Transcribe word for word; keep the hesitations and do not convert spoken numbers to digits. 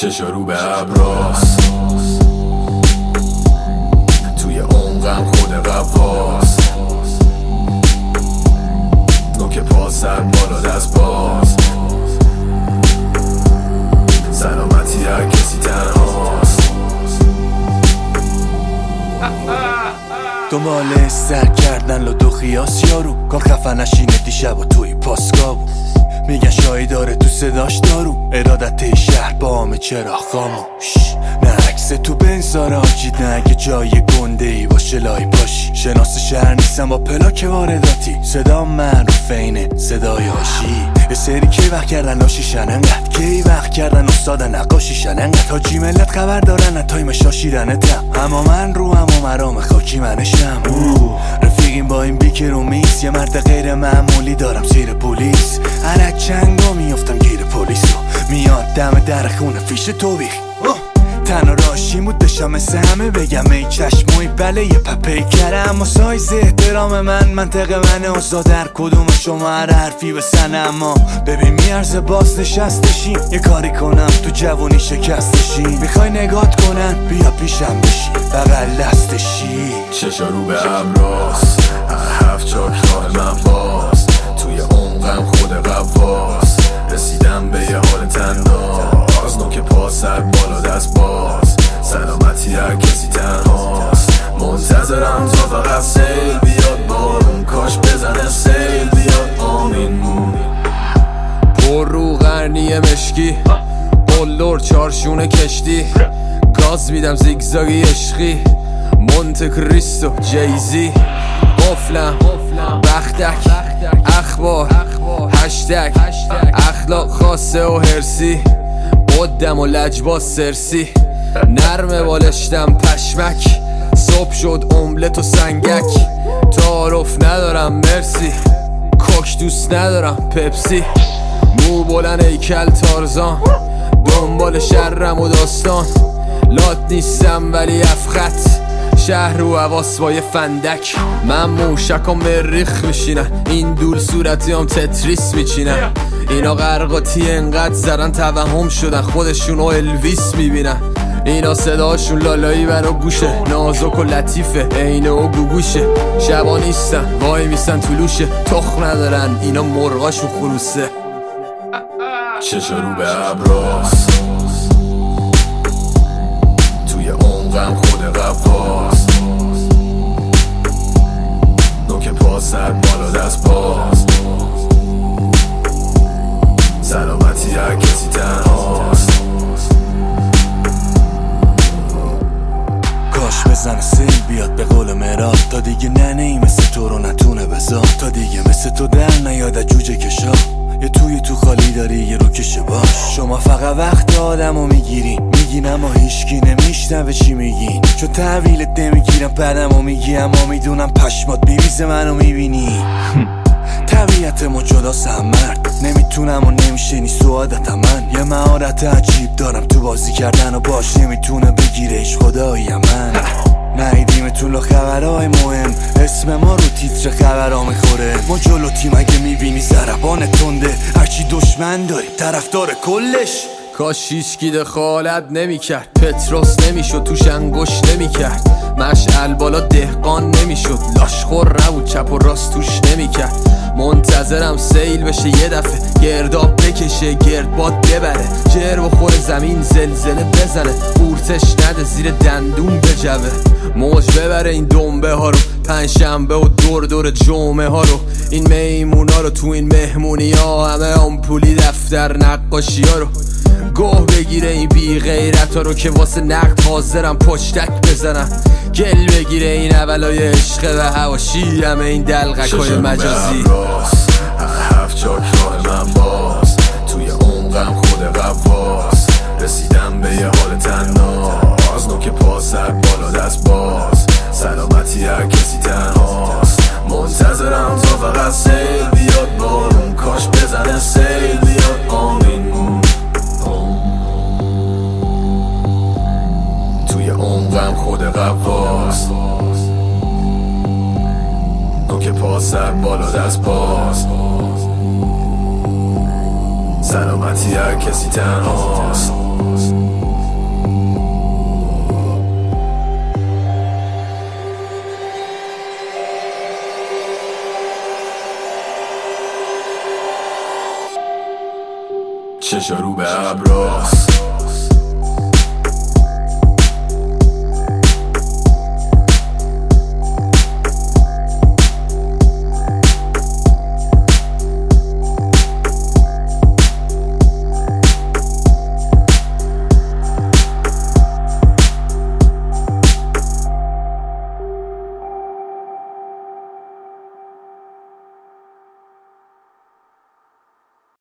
چشا رو به ابراست، توی عمقم خود قواست، نوک پا سر بالا دست باز، سلامتی هر کسی تنهاست. دنبال سر کردن لدو خیاس یارو، کار خفه نشینه دیشب و توی پاسکا بود. میگن شایی داره تو صداش دارو، ارادت شهر با همه چرا خاموش. نه عکس تو بنزار آجید، نه اگه جای گنده ای باشه لای باشی. شناس شهر نیستم با پلاک وارداتی، صدا من رو فینه صدای آشی. یه سری کی وقت کردن لاشیشن انقدر، کی وقت کردن استاد نقاشیشن انقدر. حاجی ملت خبر دارن تایم شاشیرنتم، اما من رو هم و مرام خاکی منشم. رفیقیم با این بیکر و میس، یه مرد غیر معمولی دارم زیر پلیس. هر چنگا میافتم گیر پلیس رو، میاد دم در خونه فیش تو بیخ. تنها راشیم بود داشتم مثل همه بگم ای چشموی بله یه پپی کرم. اما سایز احترام من منطقه منه، اوزا در کدوم شما هر حرفی بسنه. اما ببین میارزه باز نشستشیم، یه کاری کنم تو جوونی شکستشیم. میخوای نگات کنن بیا پیشم بشی بغل دستشی. چشا رو به ابراست، هفت چاک راه من باز، توی عمقم خود قواست، رسیدم به یه حال تنداز، نوک پا سر بالا دست باز، سلامتی هر کسی تنهاست. منتظرم تا فقط سیل بیاد، بارون کاش بزنه سیل بیاد. آمین مون پر رو غرنی مشکی، قلدر چارشون کشتی، گاز میدم زیگزاگی عشقی، مونت کریستو جیزی. قفلم بختک اخبار هشتگ اخلاق خاصه و هرسی، قدم و لجباز سرسی، نرمه بالشتم پشمک، صبح شد املت و سنگک. تعارف ندارم مرسی، کوک دوست ندارم پپسی. مو بلند ایکل تارزان، دنبال شرم و داستان، لات نیستم ولی افخط، شهر و حواس با یه فندک. من موشک و مریخ میشینن، این دول صورتی هم تتریس میچینن. اینا غرقاتی انقدر زدن توهم شدن، خودشون و الویس میبینن. اینا صداشون لالایی برا گوشه، نازک و لطیفه عینه و گوگوشه. شبا نیستن وای میستن طلوشه، تخم ندارن اینا مرغاشون خروسه. چشا رو به ابراست، توی عمقم خود قواست، نوک پا سر بالا دست باز، سلامتی هر کسی تنهاست. کاش بزنه سیل بیاد به قول مراد، تا دیگه ننهی مثل تو رو نتونه بذار، تا دیگه مثل تو در نیاد جوجه کشا. یه توی تو خالی داری یه رو کشه باش. شما فقط وقت آدم رو میگیرین، میگین اما هیچکی نمیشنوه چی میگین. چون تحویلت نمیگیرم بعدم رو میگی، اما میدونم پشمات بیمیزه منو میبینی. طبیعت ما جداست هم مرد، نمیتونم و نمیشه نی سعادتم. من یه مهارت عجیب دارم تو بازی کردن و باش نمیتونه بگیره هیچ خدایی من. نهیدیمتون خبرهای مهم، اسم ما رو تیتر خبرها میخوره. ما جلو تیم اگه میبینی ضربان تنده، هرچی دشمن داری طرفدار کلش. کاش هیچکی دخالت نمیکرد، پتروس نمیشد توش انگشت نمیکرد، مشعل بالا دهقان نمیشد، لاشخور نبود چپ و راست توش نمیکرد. منتظرم سیل بشه یه دفعه، گرداب بکشه گردباد ببره، جر بخوره زمین زلزله بزنه، قورتش نده زیر دندون بجوه. موج ببره این دنبه ها رو، پنجشنبه و دور دور جمعه ها رو، این میمونا رو تو این مهمونی ها، همه آمپولی دفتر نقاشی ها رو. گوه بگیره این بی غیرت ها رو که واسه نقد حاضرم پشتک بزنم. گل بگیره این اولای عشق و هواشی، همه این دلغک های مجازی. هفت چاک راه من باز، توی عمقم خود قواست، رسیدم به یه حال تناز، نوک پا سر بالا دست باز، سلامتی هر کسی تنهاست. منتظرم تا فقط سیل بیاد، بارون کاش بزنه سیل بیاد. آمین مون توی عمقم خود قواست، نوک پا سر بالا دست باز، سلامتی هر کسی تنهاست. چشا رو به ابراس